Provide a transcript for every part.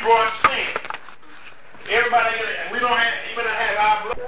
brought sin. Everybody, we don't have, even have our blood.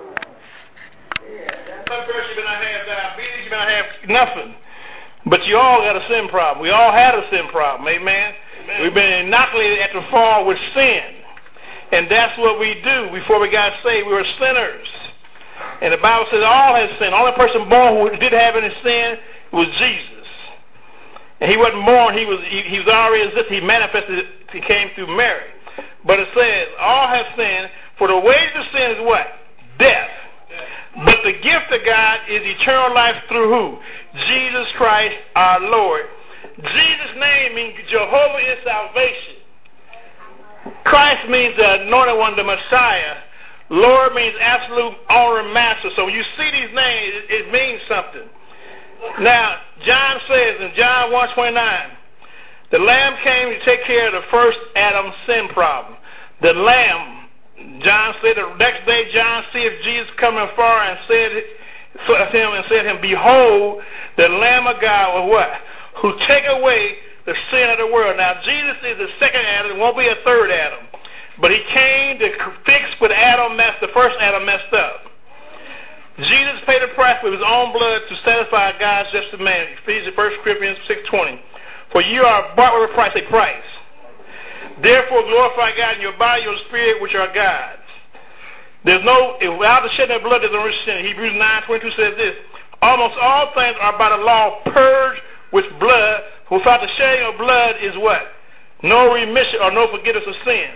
Some person, you better have diabetes, you better have nothing. But you all got a sin problem. We all had a sin problem, amen? We've been inoculated at the fall with sin. And that's what we do. Before we got saved, we were sinners. And the Bible says all has sinned. The only person born who did have any sin was Jesus. And he wasn't born, he was already existed. He manifested, he came through Mary. But it says, all have sinned, for the wages of sin is what? Death. But the gift of God is eternal life through who? Jesus Christ our Lord. Jesus' name means Jehovah is salvation. Christ means the anointed one, the Messiah. Lord means absolute owner and master. So when you see these names, it means something. Now, John says in John 1:29, the Lamb came to take care of the first Adam's sin problem. The Lamb, John said, the next day John seeth Jesus coming far and said to him, behold, the Lamb of God was what? Who take away the sin of the world. Now, Jesus is the second Adam. There won't be a third Adam. But he came to fix what the first Adam messed up. Jesus paid the price with his own blood to satisfy God's just demand. Ephesians 1 Corinthians 6:20. For you are bought with a price, Therefore glorify God in your body, your spirit, which are God's. Without the shedding of blood, there's no remission. Hebrews 9:22 says this, almost all things are by the law purged with blood. Without the shedding of blood is what? No remission or no forgiveness of sin.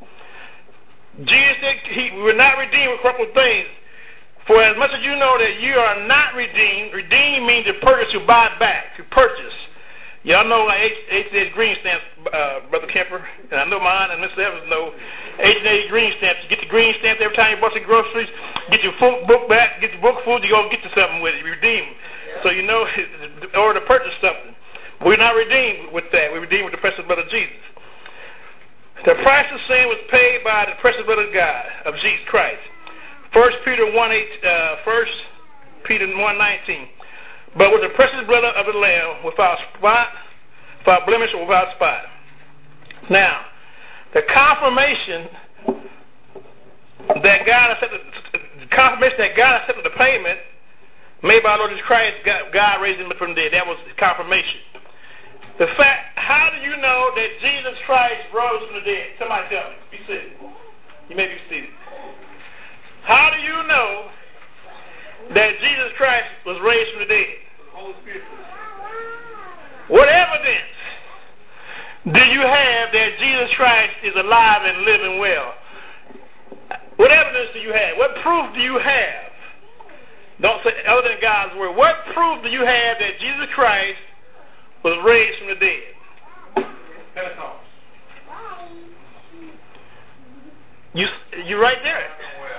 Jesus said we were not redeemed with corruptible things. For as much as you know that you are not redeemed means to purchase, to buy back, to purchase. Y'all know like H&H green stamps, Brother Kemper, and I know mine and Mr. Evans know H&H green stamps. You get the green stamps every time you bought your groceries, get your book back, get your book food, you go get you something with it, you redeem. Yeah. So you know, in order to purchase something. We're not redeemed with that. We're redeemed with the precious blood of Jesus. The price of sin was paid by the precious blood of God, of Jesus Christ. 1 Peter 1:19. But with the precious blood of the Lamb, without spot, without blemish, or without spot. Now, the confirmation that God accepted the payment made by our Lord Jesus Christ, God raised him from the dead. That was the confirmation. The fact, how do you know that Jesus Christ rose from the dead? Somebody tell me. Be seated. You may be seated. How do you know that Jesus Christ was raised from the dead? Holy Spirit. What evidence do you have that Jesus Christ is alive and living well? What evidence do you have? What proof do you have? Don't say other than God's word. What proof do you have that Jesus Christ was raised from the dead? Pentecost. You right there.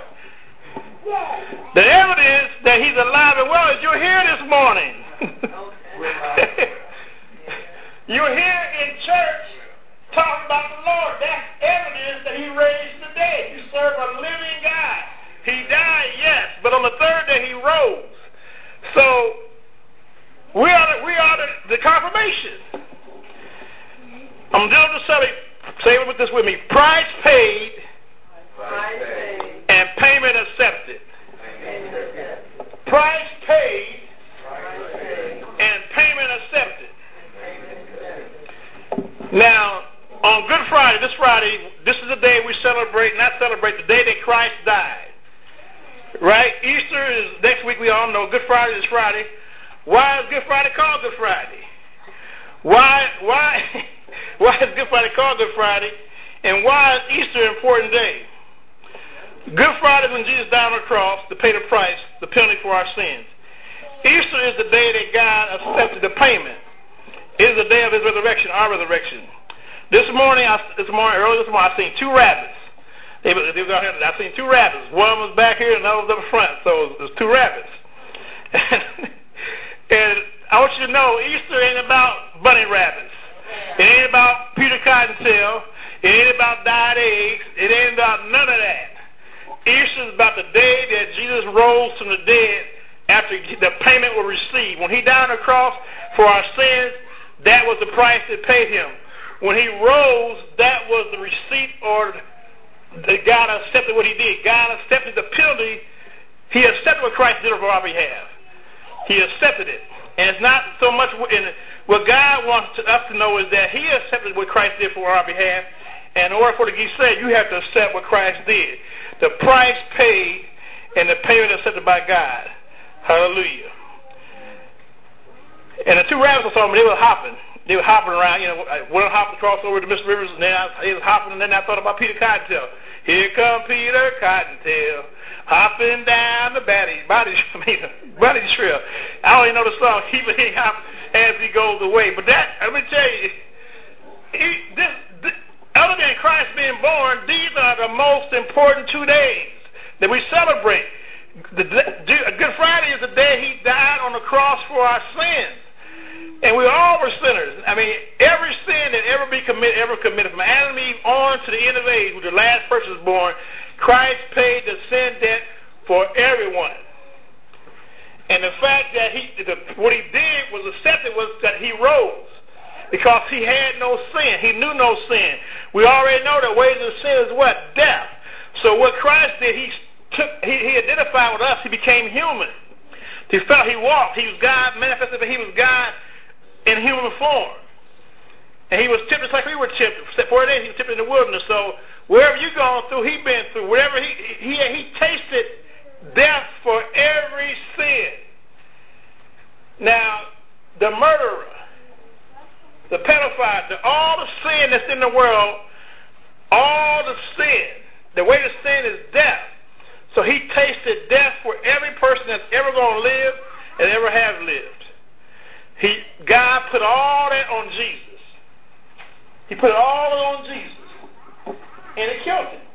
The evidence that he's alive and well is you're here this morning. You're here in church talking about the Lord. That's evidence that he raised the dead. You serve a living God. He died, yes, but on the third day he rose. So we are the confirmation. I'm doing the study. Say it with this with me. Price paid. And payment accepted. Price paid and payment accepted. Now, on Good Friday, this is the day we celebrate the day that Christ died. Right? Easter is next week, we all know. Good Friday is Friday. Why is Good Friday called Good Friday? Why is Good Friday called Good Friday? And why is Easter an important day? Good Friday is when Jesus died on the cross to pay the price, the penalty for our sins. Easter is the day that God accepted the payment. It is the day of his resurrection, our resurrection. Early this morning, I seen two rabbits. They was out here. I seen two rabbits. One was back here and the other was up front. So it was two rabbits. And I want you to know, Easter ain't about bunny rabbits. It ain't about Peter Cottontail. It ain't about dyed eggs. It ain't about none of that. Easter is about the day that Jesus rose from the dead after the payment was received. When he died on the cross for our sins, that was the price that paid him. when he rose, that was the receipt, or that God accepted what he did. God accepted the penalty. He accepted what Christ did on our behalf. He accepted it. And it's not so much what God wants us to know is that he accepted what Christ did for our behalf. And in order for it to be saved, you have to accept what Christ did. The price paid and the payment accepted by God. Hallelujah. And the two rabbits I saw them, they were hopping. They were hopping around. One hopped across over the Mississippi River, and then he was hopping, and then I thought about Peter Cottontail. Here come Peter Cottontail, hopping down the body trail. I don't even know the song. He hops as he goes away. But that, let me tell you, other than Christ being born, these are the most important 2 days that we celebrate. Good Friday is the day he died on the cross for our sins. And we all were sinners. I mean, every sin that ever committed from Adam and Eve on to the end of age, when the last person was born, Christ paid the sin debt for everyone. And the fact that what he did was accepted was that he rose. Because he had no sin. He knew no sin. We already know that wages of sin is what? Death. So what Christ did, he identified with us. He became human. He walked. He was God, manifested, but he was God in human form. And he was tempted like we were tempted. For 40 days he was tempted in the wilderness. So wherever you've gone through, he's been through. Wherever he tasted death for every sin. Now, the murderer, the pedophile, all the sin that's in the world, all the sin, the way to sin is death. So he tasted death for every person that's ever going to live and ever have lived. God put all that on Jesus. He put it all on Jesus. And it killed him.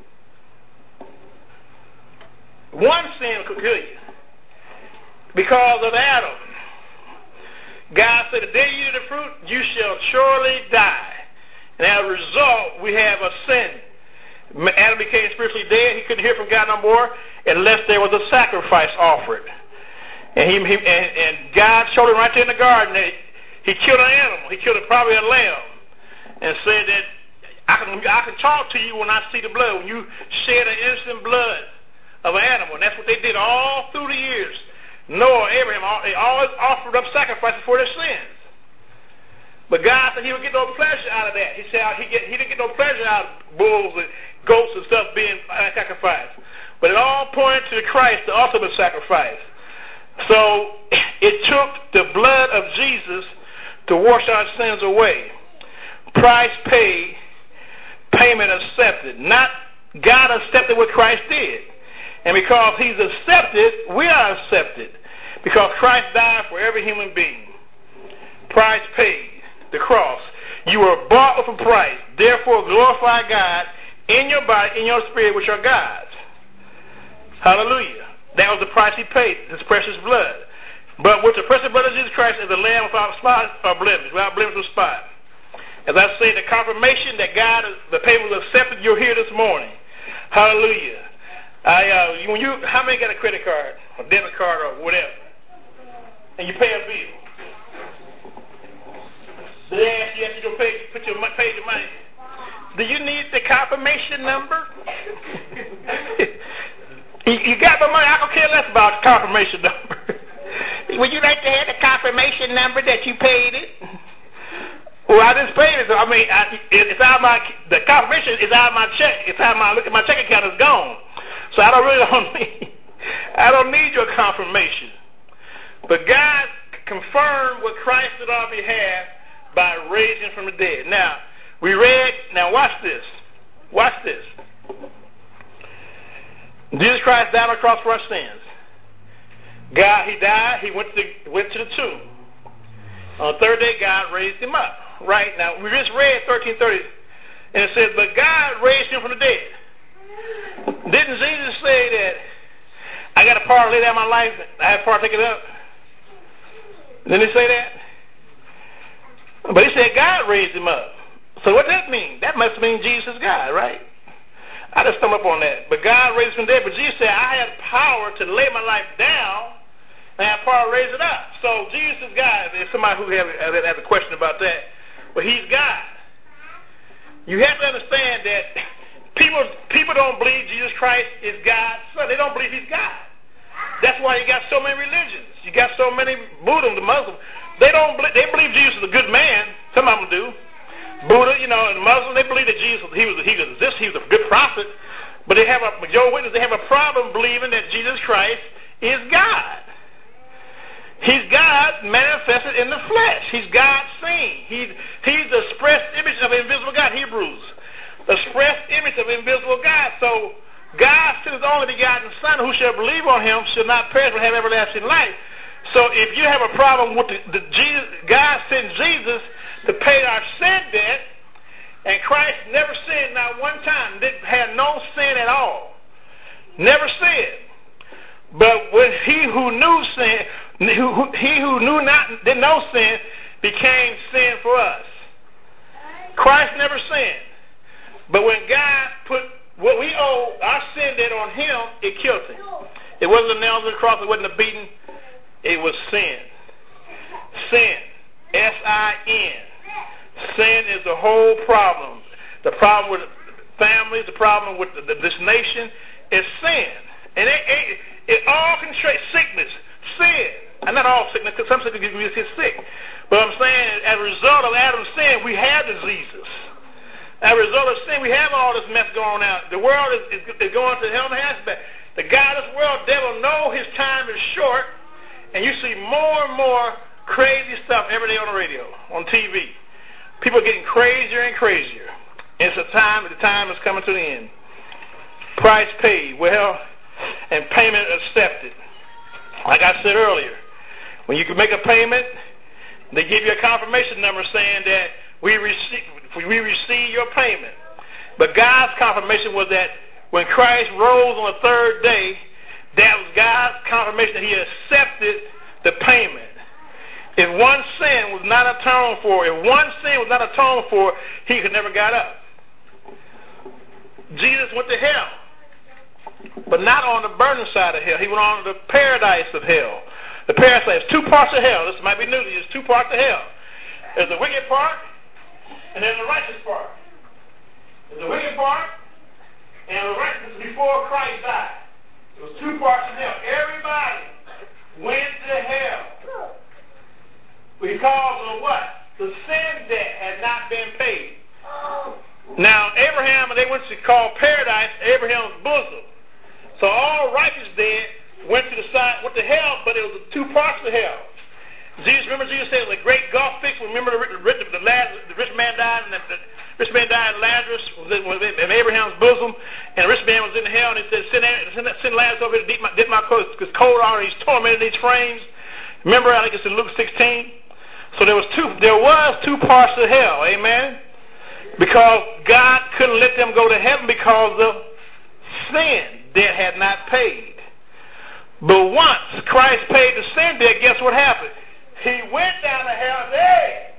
One sin could kill you. Because of Adam. God said, the day you eat the fruit, you shall surely die. And as a result, we have a sin. Adam became spiritually dead. He couldn't hear from God no more unless there was a sacrifice offered. And God showed him right there in the garden that he killed an animal. He killed probably a lamb. And said that I can talk to you when I see the blood. When you shed an innocent blood of an animal. And that's what they did all through the years. Noah, Abraham, they always offered up sacrifices for their sins. But God said he would get no pleasure out of that. He said he didn't get no pleasure out of bulls and goats and stuff being sacrificed. But it all pointed to Christ, the ultimate sacrifice. So it took the blood of Jesus to wash our sins away. Price paid, payment accepted. Not God accepted what Christ did. And because he's accepted, we are accepted. Because Christ died for every human being. Price paid. The cross. You were bought with a price. Therefore glorify God in your body, in your spirit, which are God's. Hallelujah. That was the price he paid, his precious blood. But with the precious blood of Jesus Christ as a lamb without spot or blemish, without blemish or spot. As I say, the confirmation that the payment was accepted, you're here this morning. Hallelujah. How many got a credit card, or debit card, or whatever, and you pay a bill? They ask you to pay your money. Do you need the confirmation number? You got my money. I don't care less about the confirmation number. Would you like to have the confirmation number that you paid it? Well, I just paid it. I mean, it's out of the confirmation is out of my check. It's out of my check account is gone. So I don't need your confirmation. But God confirmed what Christ did on our behalf by raising from the dead. Now, watch this. Watch this. Jesus Christ died on the cross for our sins. He died, he went to the tomb. On the third day, God raised him up. Right? Now, we just read 13:30, and it says, but God raised him from the dead. Didn't Jesus say that I got a power to lay down my life, I have power to take it up? Didn't he say that? But he said God raised him up. So what does that mean? That must mean Jesus is God, right? I just stumbled up on that. But God raised him from the dead. But Jesus said, I have power to lay my life down, and I have power to raise it up. So Jesus is God. There's somebody who has a question about that. But he's God. You have to understand that people don't believe Jesus Christ is God's son. They don't believe he's God. That's why you got so many religions. You got so many Buddhists, the Muslims. They believe Jesus is a good man. Some of them do. Buddha, and Muslims, they believe that Jesus, he was a good prophet. But they have they have a problem believing that Jesus Christ is God. He's God manifested in the flesh. He's God seen. He's the express image of invisible God. Hebrews, the express image of invisible God. So God sent his only begotten Son, who shall believe on him shall not perish but have everlasting life. So if you have a problem with God sent Jesus to pay our sin debt, and Christ never sinned not one time, had no sin at all, never sinned. But when he who knew sin, he who didn't know sin, became sin for us. Christ never sinned. But when God put what we owe, our sin debt, on him, it killed him. It wasn't the nails on the cross. It wasn't the beating. It was sin. Sin. S-I-N. Sin is the whole problem. The problem with families, the problem with this nation is sin. And it all concentrates sickness, sin. And not all sickness, because some sickness you get sick. But I'm saying, as a result of Adam's sin, we have diseases. As a result of sin, we have all this mess going on. The world is going to hell in a handbasket. The God of this world, devil, know his time is short, and you see more and more crazy stuff every day on the radio, on TV. People are getting crazier and crazier. And the time is coming to the end. Price paid, and payment accepted. Like I said earlier, when you can make a payment, they give you a confirmation number saying that we receive your payment. But God's confirmation was that when Christ rose on the third day, that was God's confirmation that he accepted the payment. If one sin was not atoned for, he could never got up. Jesus went to hell, but not on the burning side of hell. He went on to the paradise of hell. The paradise, there's two parts of hell. This might be new to you. There's two parts of hell. There's the wicked part, and there's the righteous part. There's the wicked part, and the righteous before Christ died. There was two parts of hell. Everybody went to hell because of what? The sin debt had not been paid. Now, Abraham, they went to call paradise Abraham's bosom. So all righteous dead went to to hell, but it was two parts of hell. Remember Jesus said it was a great gulf fix. Remember the rich man died, and the rich man died, and Lazarus was in Abraham's bosom, and the rich man was in hell, and he said, send Lazarus over here to dip my clothes, because cold already, he's tormented in these flames. Remember, I think it's in Luke 16. So there was two parts of hell, amen? Because God couldn't let them go to heaven because of sin that had not paid. But once Christ paid the sin debt, guess what happened? He went down to hell and said,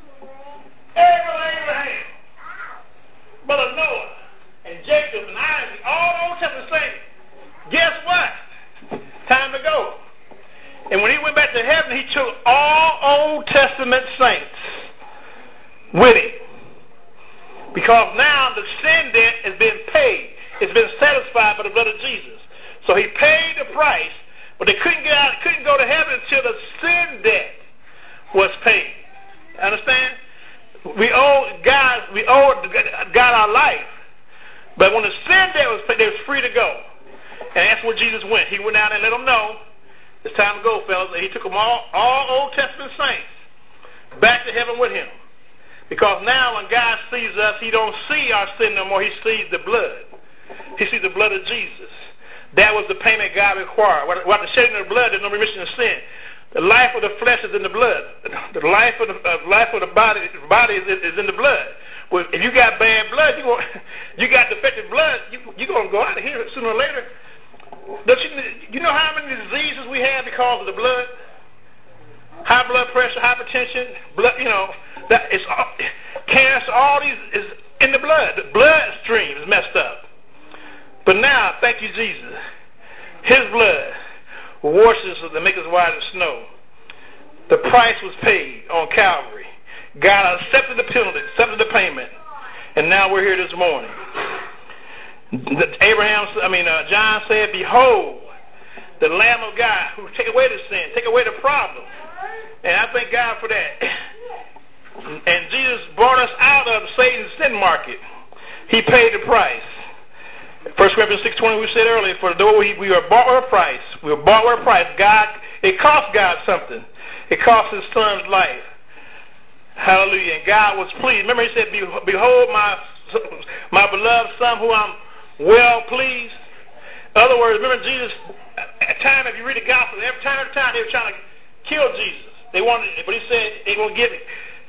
Abraham, Brother Noah, and Jacob, and Isaac, all the Old Testament saints, guess what? Time to go. And when he went back to heaven, he took all Old Testament saints with him. Because now the sin debt has been paid. It's been satisfied by the blood of Jesus. So he paid the price, but they couldn't go to heaven until the sin debt was paid. Understand? We owe God our life. But when the sin debt was paid, they was free to go. And that's where Jesus went. He went out and let them know, it's time to go, fellas. And he took them all Old Testament saints back to heaven with him. Because now when God sees us, he don't see our sin no more. He sees the blood. He sees the blood of Jesus. That was the payment God required. Without the shedding of the blood, there's no remission of sin. The life of the flesh is in the blood. The life of the body is in the blood. Well, if you got bad blood, you got defective blood, you're going to go out of here sooner or later. You know how many diseases we have because of the blood? High blood pressure, hypertension, blood, cancer, all these is in the blood. The bloodstream is messed up. But now, thank you, Jesus. His blood washes us to make us white as snow. The price was paid on Calvary. God accepted the penalty, accepted the payment. And now we're here this morning. John said, behold, the Lamb of God who take away the sin, take away the problem. And I thank God for that. And Jesus brought us out of Satan's sin market. He paid the price. 1 Corinthians 6:20, we said earlier, for though we are bought with a price, we were bought with a price. It cost God something. It cost his son's life. Hallelujah. And God was pleased. Remember he said, behold my beloved son who I'm well pleased. In other words, remember Jesus, at time, if you read the gospel, every time they were trying to kill Jesus. They wanted, but he said they going to give it.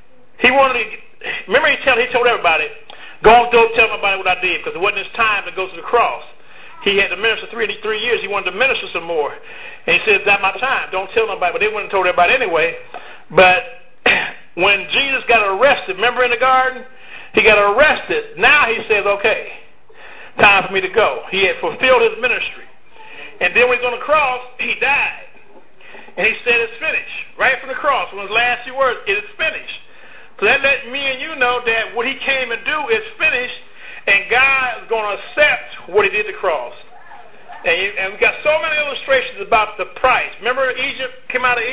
Remember he told everybody, go and tell everybody what I did, because it wasn't his time to go to the cross. He had to minister 3 years. He wanted to minister some more. And he said, it's not my time. Don't tell nobody. But they wouldn't have told everybody anyway. But when Jesus got arrested, remember in the garden? He got arrested. Now he says, okay, time for me to go. He had fulfilled his ministry. And then when he was on the cross, he died. And he said, it's finished. Right from the cross, one of his last few words, it is finished. So that let me and you know that what he came to do is finished, and God is going to accept what he did at the cross. And we got so many illustrations about the price. Remember Israel came out of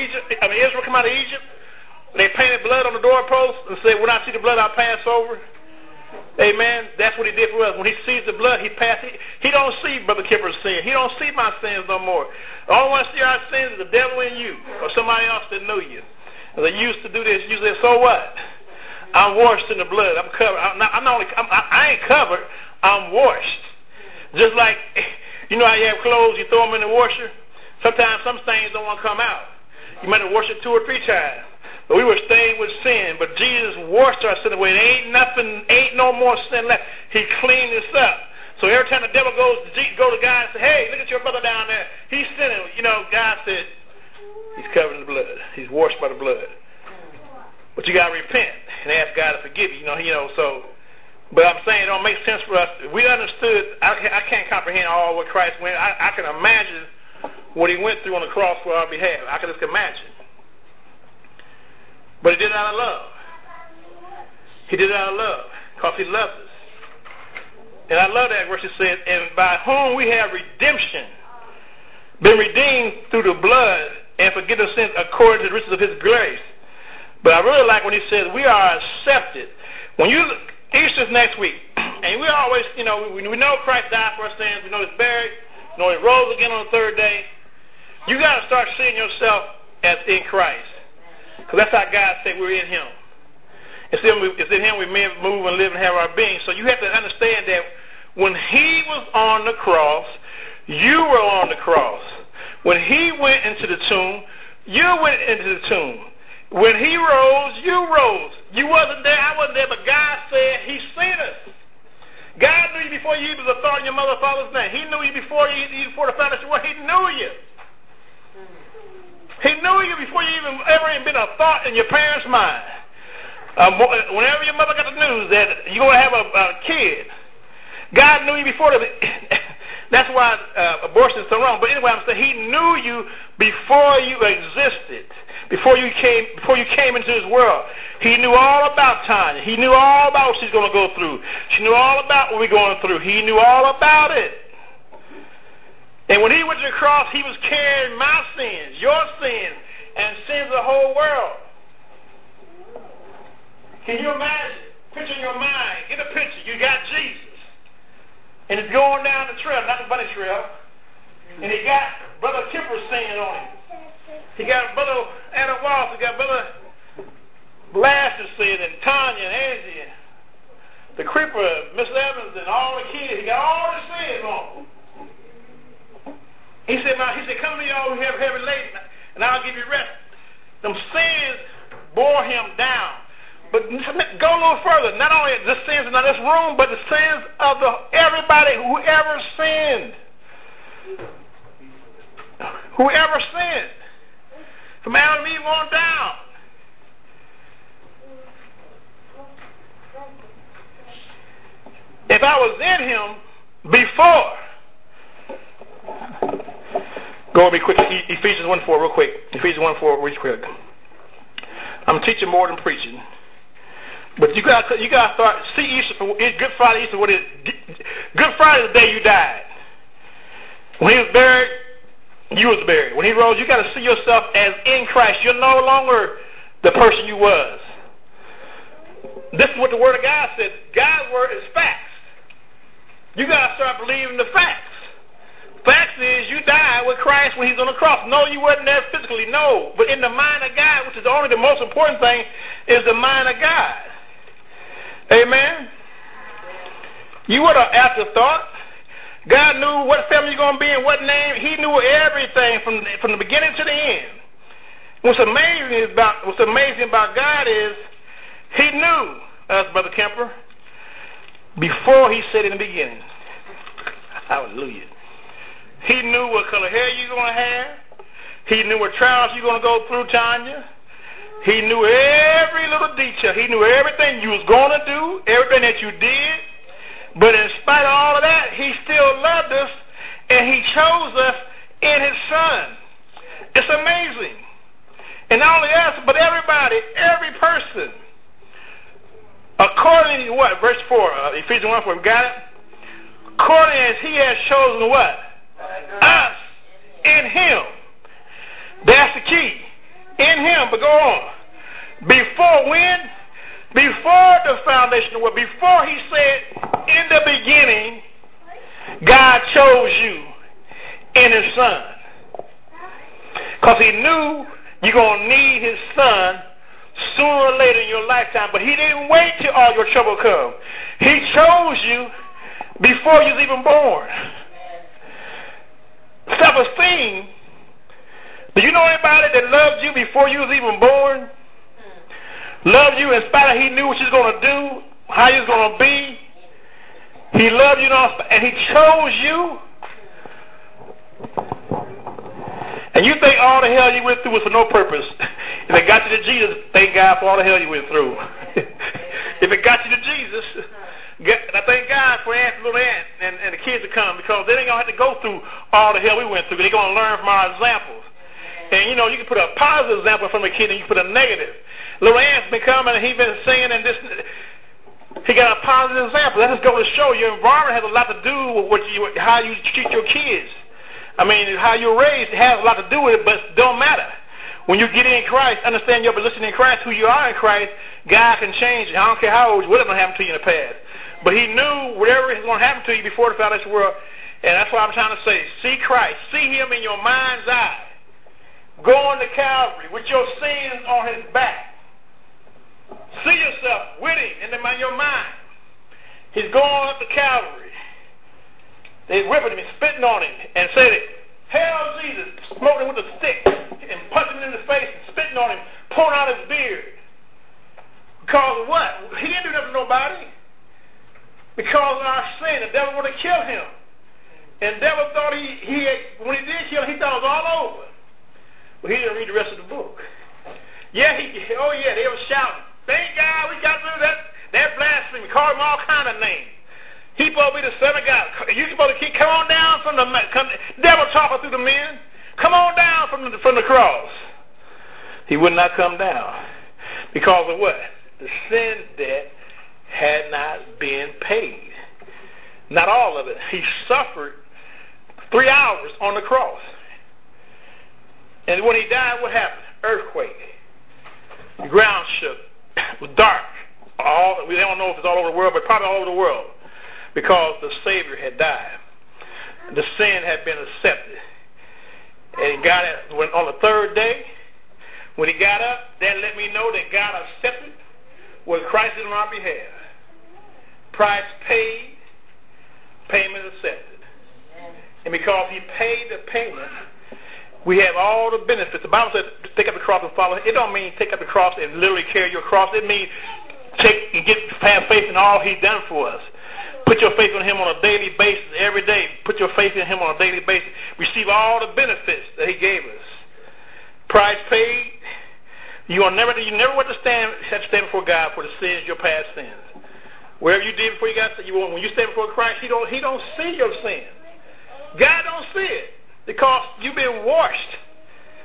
Egypt? They painted blood on the doorpost and said, when I see the blood, I'll pass over. Amen. That's what he did for us. When he sees the blood, he passed. He don't see Brother Kipper's sin. He don't see my sins no more. The only one see our sins is the devil in you or somebody else that knew you. And they used to do this. You say, so what? I'm washed in the blood. I'm covered. I ain't covered. I'm washed. Just like, you know how you have clothes, you throw them in the washer? Sometimes some stains don't want to come out. You might have washed it 2 or 3 times. But we were stained with sin. But Jesus washed our sin away. There ain't no more sin left. He cleaned us up. So every time the devil go to God and say, hey, look at your brother down there. He's sinning. You know, God said, he's covered in the blood. He's washed by the blood. But you got to repent and ask God to forgive you. But I'm saying it don't make sense for us. If we understood, I can't comprehend all what Christ went. I can imagine what he went through on the cross for our behalf. I can just imagine. But he did it out of love. He did it out of love because he loved us. And I love that verse. It says, and by whom we have redemption, been redeemed through the blood and forgiven sins according to the riches of his grace. But I really like when he says we are accepted. When you look, Easter's next week, and we always, we know Christ died for our sins. We know he's buried. We know he rose again on the 3rd day. You got to start seeing yourself as in Christ. Because that's how God said we're in him. It's in him we move and live and have our being. So you have to understand that when he was on the cross, you were on the cross. When he went into the tomb, you went into the tomb. When he rose, you rose. You wasn't there, I wasn't there, but God said he's seen us. God knew you before you even was a thought in your mother or father's name. He knew you before the foundation of the world. He knew you. He knew you before you ever been a thought in your parents' mind. Whenever your mother got the news that you're going to have a kid, God knew you before that. That's why abortion is so wrong. But anyway, I'm saying he knew you before you existed, before you came into this world. He knew all about Tanya. He knew all about what she's going to go through. She knew all about what we're going through. He knew all about it. And when he went to the cross, he was carrying my sins, your sins, and sins of the whole world. Can you imagine? Picture in your mind. Get a picture. You got Jesus. And he's going down the trail, not the bunny trail. And he got Brother Kipper's sin on him. He got Brother Adam Walsh. He got Brother Blas's sin, and Tanya and Angie, and the Creeper, Miss Evans, and all the kids. He got all the sins on him. He said, come to me all who have heavy laden, and I'll give you rest. Them sins bore him down. But go a little further. Not only the sins in this room, but the sins of everybody who ever sinned. Whoever sinned. From Adam and Eve on down. If I was in him before, go with me quick. Ephesians 1:4 real quick. Ephesians 1:4 real quick. I'm teaching more than preaching. But you got to start see Easter for Good Friday. Easter, what is Good Friday is the day you died. When he was buried, you was buried. When he rose, you got to see yourself as in Christ. You're no longer the person you was. This is what the Word of God says. God's Word is facts. You got to start believing the facts. Facts is you died with Christ when he's on the cross. No, you wasn't there physically, no. But in the mind of God, which is only the most important thing, is the mind of God. Amen? You were an afterthought. God knew what family you're going to be and what name. He knew everything from the beginning to the end. What's amazing about God is he knew us, Brother Kemper, before he said in the beginning. Hallelujah. He knew what color hair you're going to have. He knew what trials you're going to go through, Tanya. He knew every little detail. He knew everything you was going to do, everything that you did. But in spite of all of that, he still loved us, and he chose us in his Son. It's amazing. And not only us, but everybody, every person. According to what? Verse 4, Ephesians 1:4, we got it? According as he has chosen what? Us in him. That's the key. In him, but go on. Before when? Before the foundation of the world. Before he said, in the beginning, God chose you in his Son. Because he knew you're going to need his Son sooner or later in your lifetime. But he didn't wait till all your trouble come. He chose you before you was even born. Self-esteem. Do you know anybody that loved you before you was even born? Loved you in spite of he knew what you was going to do, how you was going to be. He loved you and he chose you. And you think all the hell you went through was for no purpose. If it got you to Jesus, thank God for all the hell you went through. If it got you to Jesus, I thank God for little Aunt and the kids to come, because they ain't going to have to go through all the hell we went through. They're going to learn from our examples. And, you know, you can put a positive example from a kid and you can put a negative. Little Ant's been coming and he's been singing and this. He got a positive example. That just goes to show your environment has a lot to do with how you treat your kids. I mean, how you're raised has a lot to do with it, but it don't matter. When you get in Christ, understand your position in Christ, who you are in Christ, God can change it. I don't care how old, whatever happened to you in the past. But he knew whatever was going to happen to you before the foundation of the world. And that's what I'm trying to say. See Christ. See him in your mind's eye. Go on to Calvary with your sins on his back. See yourself with him in your mind. He's going up to Calvary. They're whipping him, spitting on him, and said, "Hail Jesus," smoking him with a stick, and punching him in the face, and spitting on him, pulling out his beard. Because of what? He didn't do nothing to nobody. Because of our sin, the devil wanted to kill him. And the devil thought when he did kill him, he thought it was all over. But he didn't read the rest of the book. Yeah, they were shouting, "Thank God we got rid of that blasphemy." Called him all kind of names. He supposed to be the Son of God. You supposed to come on down from the devil talking through the men. Come on down from the cross. He would not come down. Because of what? The sin debt had not been paid. Not all of it. He suffered 3 hours on the cross. And when he died, what happened? Earthquake. The ground shook. It was dark. We don't know if it's all over the world, but probably all over the world. Because the Savior had died. The sin had been accepted. And on the third day, when he got up, that let me know that God accepted what Christ did on our behalf. Price paid, payment accepted. And because he paid the payment, we have all the benefits. The Bible says, take up the cross and follow. It don't mean take up the cross and literally carry your cross. It means have faith in all he's done for us. Put your faith in him on a daily basis, every day. Put your faith in him on a daily basis. Receive all the benefits that he gave us. Price paid. You never want to stand before God for the sins, your past sins. Wherever you did before you got saved, when you stand before Christ, he don't see your sin. God don't see it because you've been washed.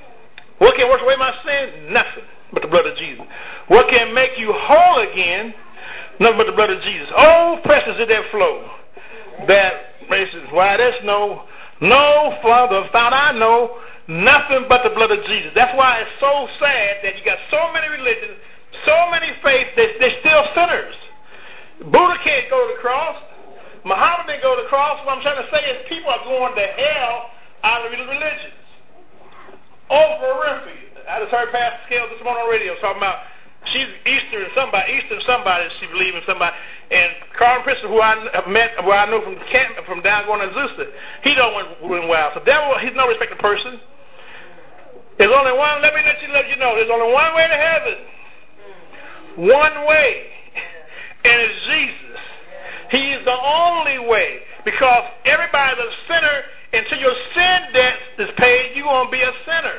What can wash away my sin? Nothing but the blood of Jesus. What can make you whole again? Nothing but the blood of Jesus. Oh, precious is that flow. That races. Why, there's no further thought I know. Nothing but the blood of Jesus. That's why it's so sad that you got so many religions, so many faiths, they're still sinners. Buddha can't go to the cross. Muhammad didn't go to the cross. What I'm trying to say is people are going to hell out of these religions. Oprah Winfrey. I just heard Pastor Scales this morning on the radio talking about she's Eastern somebody, she believes in somebody. And Carl Princeton, who I met, where I knew from camp, from down going to Azusa, he don't went wild. So devil, he's no respected person. There's only one, let you know, there's only one way to heaven. One way. And it's Jesus. He is the only way. Because everybody's a sinner. Until your sin debt is paid, you're going to be a sinner.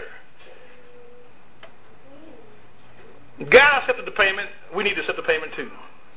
God accepted the payment. We need to accept the payment too.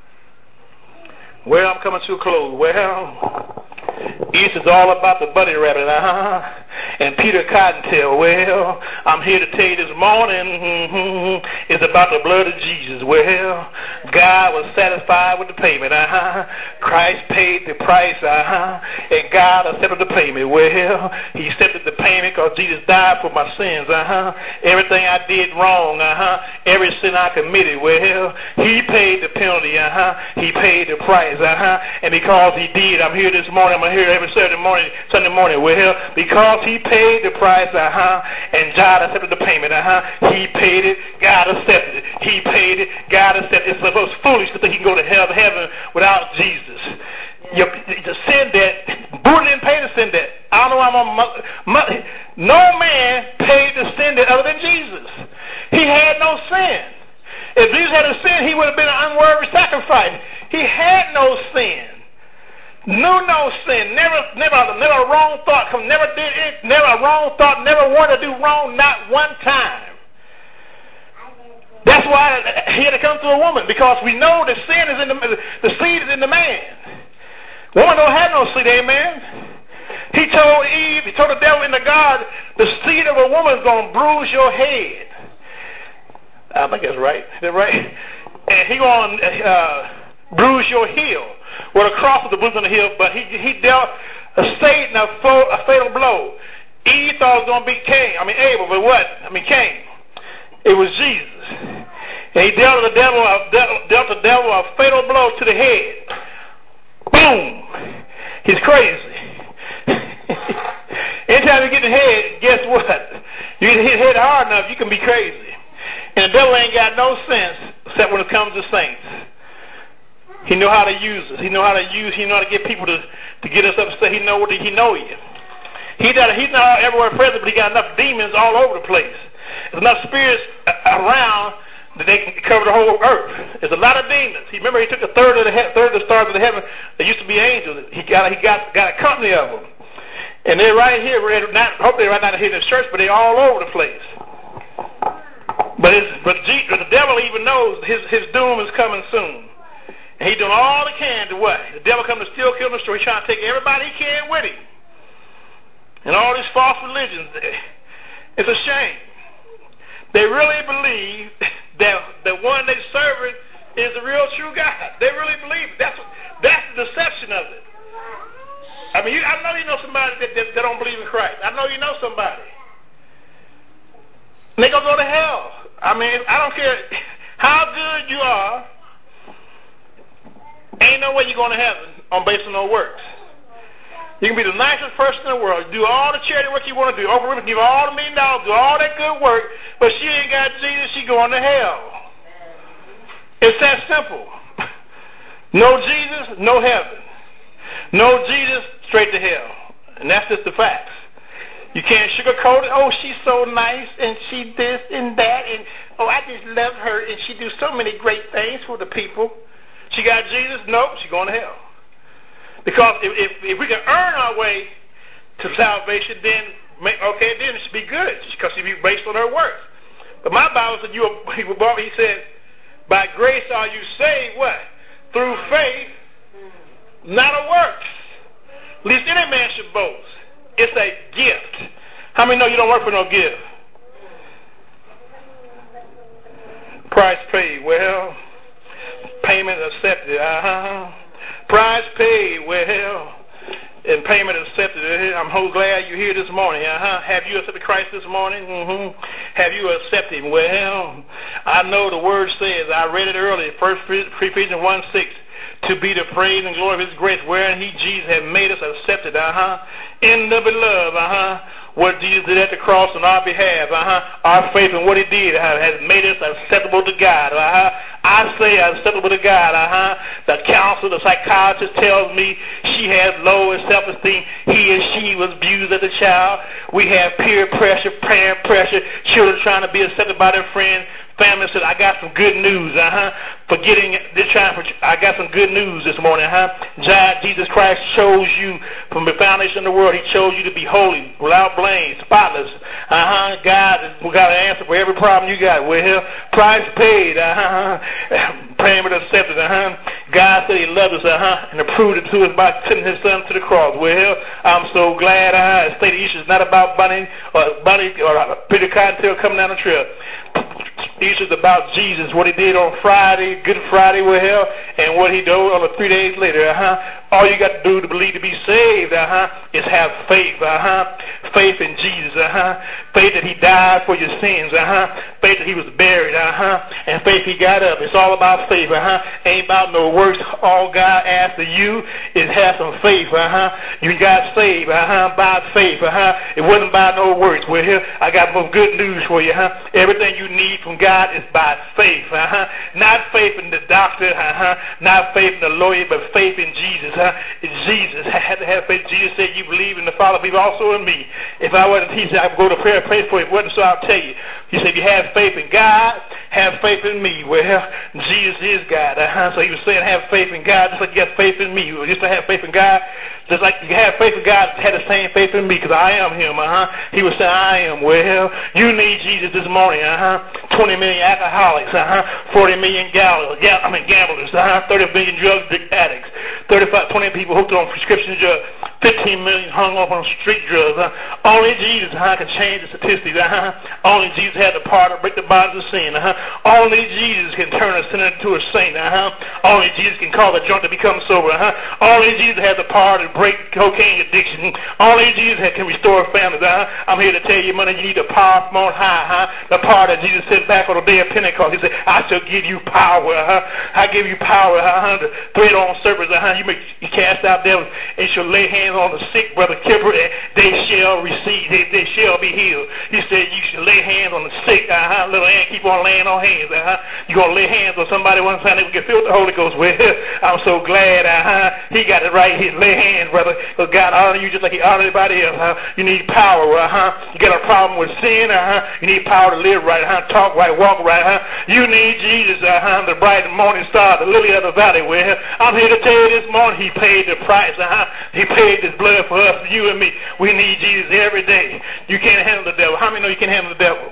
Well, I'm coming to a close. Well, Easter's all about the bunny rabbit, and Peter Cottontail. Well, I'm here to tell you this morning, it's about the blood of Jesus. Well, God was satisfied with the payment. Christ paid the price, and God accepted the payment. Well, he accepted the payment because Jesus died for my sins. Everything I did wrong, every sin I committed, well, he paid the penalty. He paid the price. And because he did, I'm here this morning. I'm here every Sunday morning. Well, because he paid the price, and God accepted the payment. He paid it. God accepted it. He paid it. God accepted it. It's foolish to think he can go to heaven without Jesus. The sin debt, Buddha didn't pay the sin debt. I don't know why no man paid the sin debt other than Jesus. He had no sin. If Jesus had a sin, he would have been an unworthy sacrifice. He had no sin. Knew no sin. Never a wrong thought. Never did it. Never a wrong thought. Never wanted to do wrong. Not one time. That's why he had to come to a woman, because we know the sin is in the seed is in the man. Woman don't have no seed, amen. He told Eve, he told the devil in the garden, the seed of a woman is going to bruise your head. I think that's right. Is that right? And he going to bruise your heel. Well, the cross was the bruise on the heel, but he dealt Satan a fatal blow. Eve thought it was going to be Abel, but what? Cain. It was Jesus. And he dealt the devil a fatal blow to the head. Boom. He's crazy. Anytime you get in the head, guess what? You get hit hard enough, you can be crazy. And the devil ain't got no sense except when it comes to saints. He know how to use us. He know how to get people to get us upset. He know you. He's not everywhere present, but he got enough demons all over the place. There's enough spirits around that they can cover the whole earth. There's a lot of demons. Remember, he took a third of the stars of the heaven that used to be angels. He got a company of them. And they're right here. Hopefully they're right not here in the church, but they're all over the place. But the devil even knows his doom is coming soon. And he's doing all he can to what? The devil comes to steal, kill, and destroy. He's trying to take everybody he can with him. And all these false religions, it's a shame. They really believe that the one they serving is the real true God. They really believe it. That's the deception of it. I know you know somebody that don't believe in Christ. I know you know somebody. And they're going to go to hell. I don't care how good you are. Ain't no way you're going to heaven based on no works. You can be the nicest person in the world. Do all the charity work you want to do. Oprah Winfrey give all the $1 million, do all that good work, but she ain't got Jesus, she going to hell. It's that simple. No Jesus, no heaven. No Jesus, straight to hell. And that's just the facts. You can't sugarcoat it. Oh, she's so nice, and she this and that, and I just love her, and she do so many great things for the people. She got Jesus? Nope, she's going to hell. Because if we can earn our way to salvation, then it should be good, because she'll be based on her works. But my Bible said he said, by grace are you saved, what? Through faith, not of works. Least any man should boast. It's a gift. How many know you don't work for no gift? Price paid. Well, payment Payment accepted. Price paid. Well, and payment accepted. I'm so glad you're here this morning. Have you accepted Christ this morning? Have you accepted Him? Well, I know the Word says, I read it earlier, 1 Ephesians 1:6, to be the praise and glory of His grace, wherein He, Jesus, has made us accepted. In the beloved. What Jesus did at the cross on our behalf. Our faith in what He did has made us acceptable to God. I say acceptable to God. The counselor, the psychologist tells me she has low self-esteem. He or she was abused as a child. We have peer pressure, parent pressure, children trying to be accepted by their friends. Family said, I got some good news. I got some good news this morning. Jesus Christ chose you from the foundation of the world. He chose you to be holy, without blame, spotless. God got an answer for every problem you got. Well, price paid. Payment accepted. God said He loved us, and approved it to us by sending His Son to the cross. Well, I'm so glad. The state of Easter is not about bunny or Peter Cottontail coming down the trail. Easter is about Jesus, what He did on Friday, Good Friday, and what He did on the 3 days later. All you got to do to believe to be saved, is have faith. Faith in Jesus. Faith that He died for your sins. Faith that He was buried. And faith He got up. It's all about faith. Ain't about no works. All God asks of you is have some faith. You got saved by faith. It wasn't by no works. Well, here I got some good news for you. Everything you need from God is by faith. Not faith in the doctor. Not faith in the lawyer, but faith in Jesus. Jesus had to have faith. Jesus said, you believe in the Father, believe also in me. If I wasn't, He said, I would go to prayer and pray for you. If it wasn't so, I'll tell you. He said, if you have faith in God, have faith in me. Well, Jesus is God. So He was saying, have faith in God, just like you got faith in me. You used to have faith in God, just like you have faith in God, had the same faith in me, because I am Him. He was saying, I am. Well, you need Jesus this morning. 20 million alcoholics, 40 million gamblers, 30 million drug addicts, 20 people hooked on prescription drugs, 15 million hung up on street drugs. Only Jesus can change the statistics. Only Jesus had the power to break the bonds of sin. Only Jesus can turn a sinner into a saint. Only Jesus can cause a drunk to become sober. Only Jesus has the power to break cocaine addiction. Only Jesus can restore families. I'm here to tell you, money, you need the power from on high. The power that Jesus sent back on the day of Pentecost. He said, I shall give you power. I give you power to tread on serpents. You cast out devils and shall lay hands on the sick, Brother Kipper, and they shall receive, they shall be healed. He said, you should lay hands on the sick. Little ant, keep on laying on hands. You're going to lay hands on somebody one time, they will get filled with the Holy Ghost. Well, I'm so glad He got it right here. Lay hands, brother, because God honor you just like He honor everybody else. You need power. You got a problem with sin. You need power to live right, talk right, walk right. You need Jesus, the bright morning star, the lily of the valley. Well, I'm here to tell you this morning, He paid the price. He paid His blood for us, you and me. We need Jesus every day. You can't handle the devil. How many know you can handle the devil?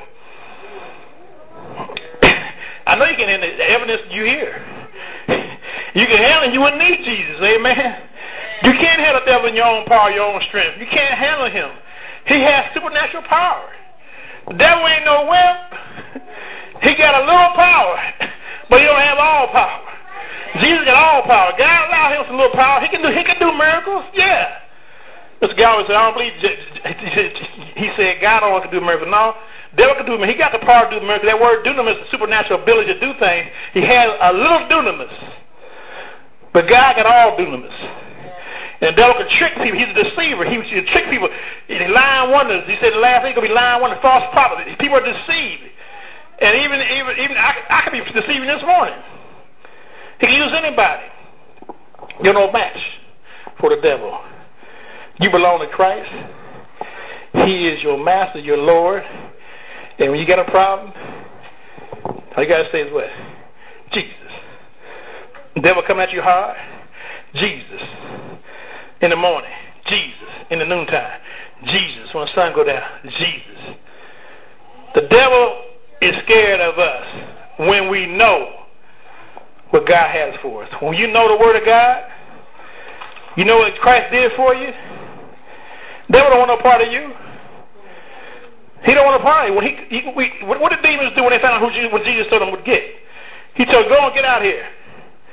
I know you can handle the evidence you hear. You can handle it, you wouldn't need Jesus. Amen. You can't handle the devil in your own power, your own strength. You can't handle him. He has supernatural power. The devil ain't no wimp. He got a little power, but he don't have all power. Jesus got all power. God allowed him some little power. He can do miracles. Yeah. This guy always said, I don't believe. He said God only can do miracles. No, devil can do miracles. He got the power to do miracles. That word dunamis is the supernatural ability to do things. He has a little dunamis, but God got all dunamis. And the devil can trick people. He's a deceiver. He can trick people. He's lying wonders. He said the last thing going to be lying wonders, false prophets. People are deceived. And even I could be deceiving this morning. He can use anybody. You're no match for the devil. You belong to Christ. He is your master, your Lord. And when you got a problem, all you got to say is what? Jesus. The devil coming at you hard? Jesus. In the morning, Jesus. In the noontime, Jesus. When the sun go down, Jesus. The devil is scared of us when we know what God has for us. When you know the Word of God, you know what Christ did for you, the devil don't want no part of you. He don't want a part of you. What did demons do when they found out what Jesus told them would get? He told them, go and get out here.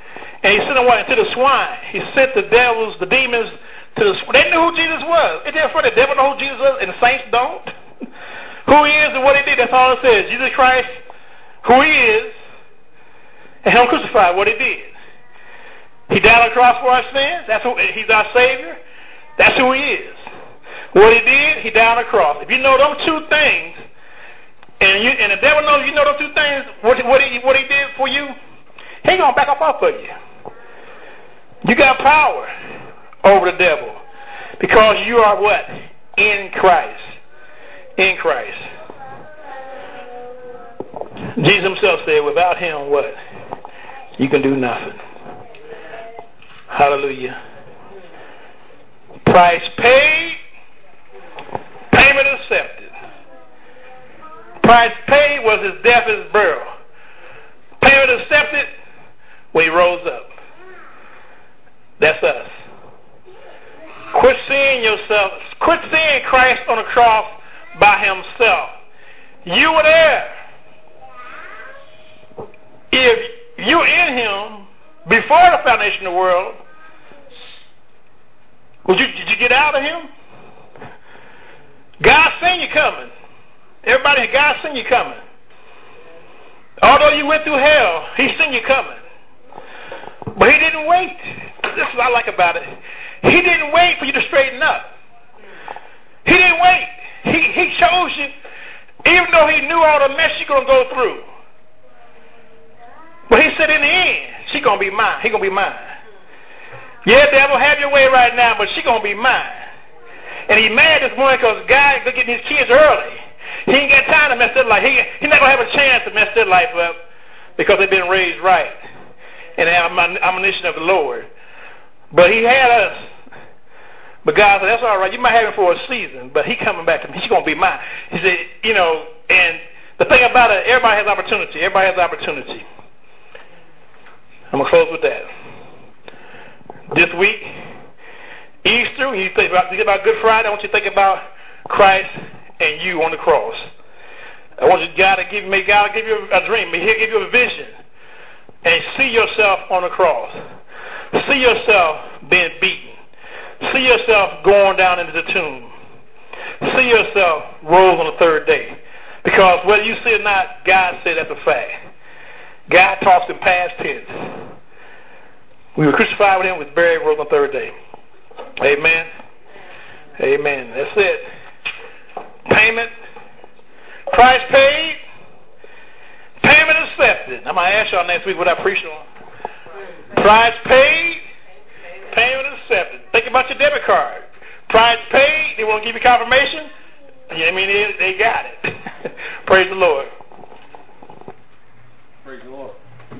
And he sent them to the swine. He sent the devils, the demons, to the swine. They knew who Jesus was. It didn't for the devil know who Jesus was, and the saints don't. Who he is and what he did, that's all it says. Jesus Christ, who he is, and him crucified, what he did. He died on the cross for our sins. He's our Savior. That's who he is. What he did, he died on the cross. If you know those two things, and the devil knows you know those two things, what he did for you, he ain't going to back up off of you. You got power over the devil because you are what? In Christ. In Christ. Jesus himself said, without him, what? You can do nothing. Hallelujah. Price paid, payment accepted. Price paid was his death and his burial. Payment accepted when he rose up. That's us. Quit seeing yourself. Quit seeing Christ on the cross by himself. You were there. If you're in him before the foundation of the world, did you get out of him? God seen you coming. Everybody, God seen you coming. Although you went through hell, he seen you coming. But he didn't wait. This is what I like about it. He didn't wait for you to straighten up. He didn't wait. He chose you, even though he knew all the mess you're going to go through. But he said in the end, she's going to be mine. He's going to be mine. Yeah, devil, have your way right now, but she's going to be mine. And he's mad this morning because God is getting his kids early. He ain't got time to mess their life. He's not going to have a chance to mess their life up because they've been raised right and they have admonition of the Lord. But he had us. But God said, that's all right. You might have him for a season, but he coming back to me. He's going to be mine. He said, and the thing about it, everybody has opportunity. Everybody has opportunity. I'm going to close with that. This week, Easter, when you think about Good Friday, I want you to think about Christ and you on the cross. I want you, God to give you a dream. May He'll give you a vision. And see yourself on the cross. See yourself being beaten. See yourself going down into the tomb. See yourself rose on the third day. Because whether you see it or not, God said that's a fact. God talks in past tense. We were crucified with him, was buried, rose on the third day. Amen. Amen. That's it. Payment. Price paid. Payment accepted. I'm going to ask y'all next week what I preach on. Price paid. Payment accepted. Think about your debit card. Price paid. They want to give you confirmation. I mean, they got it. Praise the Lord. Praise the Lord.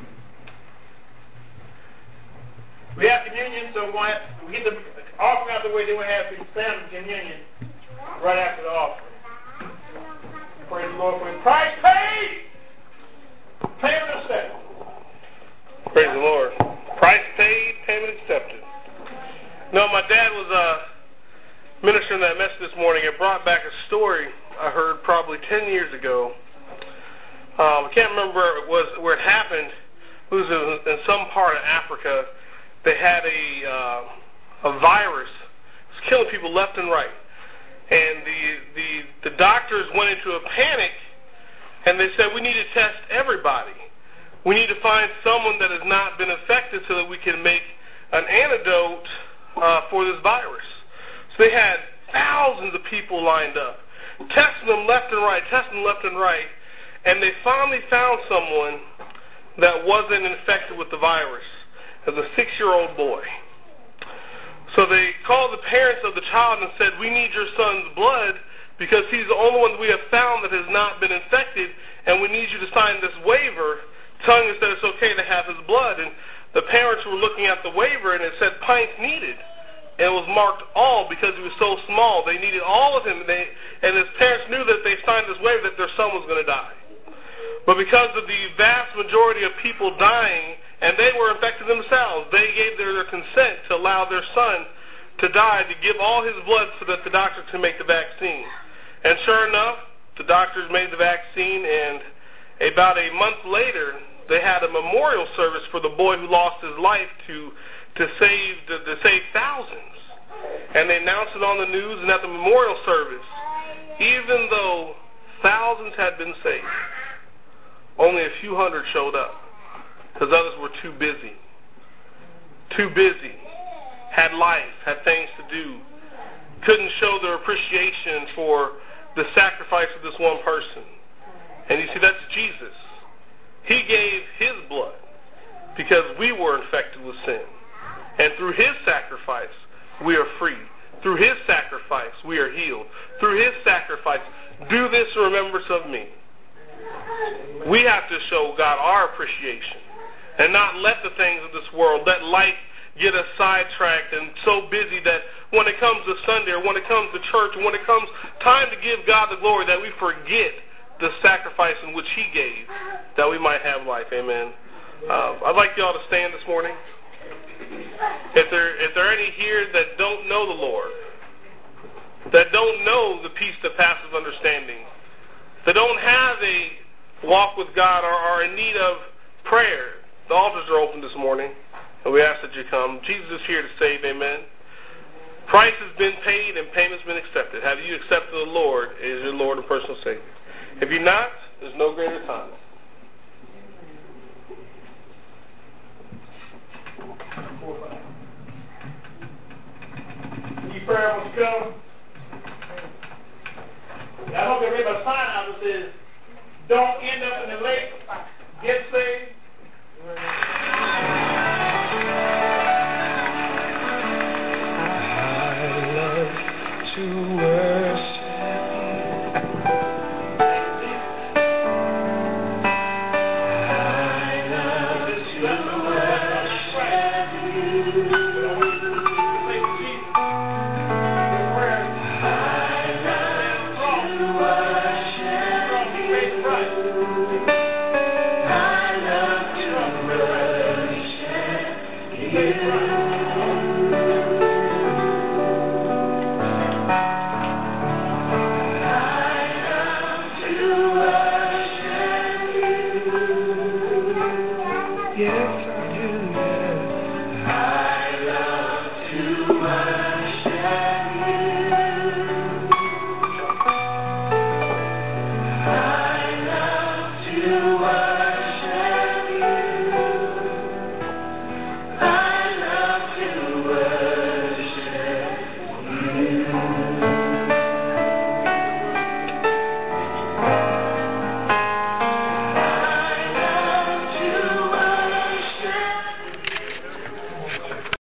We have communion, so we get the offering out of the way, then we have the family communion right after the offering. Praise the Lord for his price paid. Payment accepted. Praise the Lord. Price paid, payment accepted. No, my dad was ministering that message this morning. It brought back a story I heard probably 10 years ago. I can't remember where it happened. It was in some part of Africa. They had a virus. It was killing people left and right. And the doctors went into a panic, and they said, we need to test everybody. We need to find someone that has not been infected so that we can make an antidote for this virus. So they had thousands of people lined up, testing them left and right, and they finally found someone that wasn't infected with the virus. It was a 6-year-old boy. So they called the parents of the child and said, we need your son's blood because he's the only one we have found that has not been infected, and we need you to sign this waiver telling us that it's okay to have his blood. And the parents were looking at the waiver, and it said pints needed. And it was marked all because he was so small. They needed all of him, and his parents knew that if they signed this waiver that their son was going to die. But because of the vast majority of people dying, and they were infected themselves, they gave their consent to allow their son to die, to give all his blood so that the doctor could make the vaccine. And sure enough, the doctors made the vaccine, and about a month later, they had a memorial service for the boy who lost his life to save thousands. And they announced it on the news and at the memorial service. Even though thousands had been saved, only a few hundred showed up because others were too busy, had life, had things to do, couldn't show their appreciation for the sacrifice of this one person. And you see, that's Jesus. He gave his blood because we were infected with sin. And through his sacrifice, we are free. Through his sacrifice, we are healed. Through his sacrifice, do this in remembrance of me. We have to show God our appreciation and not let the things of this world, let life get us sidetracked and so busy that when it comes to Sunday or when it comes to church or when it comes time to give God the glory, that we forget the sacrifice in which he gave that we might have life. Amen. I'd like y'all to stand this morning. If there are any here that don't know the Lord, that don't know the peace that passes understanding, that don't have a walk with God or are in need of prayer, the altars are open this morning, and we ask that you come. Jesus is here to save, amen. Price has been paid and payment's been accepted. Have you accepted the Lord as your Lord and personal Savior? If you're not, there's no greater time. Need prayer when you come? I hope they read my sign out that says, don't end up in the lake, get saved. I love to worship. I love to worship you. Yes, I do.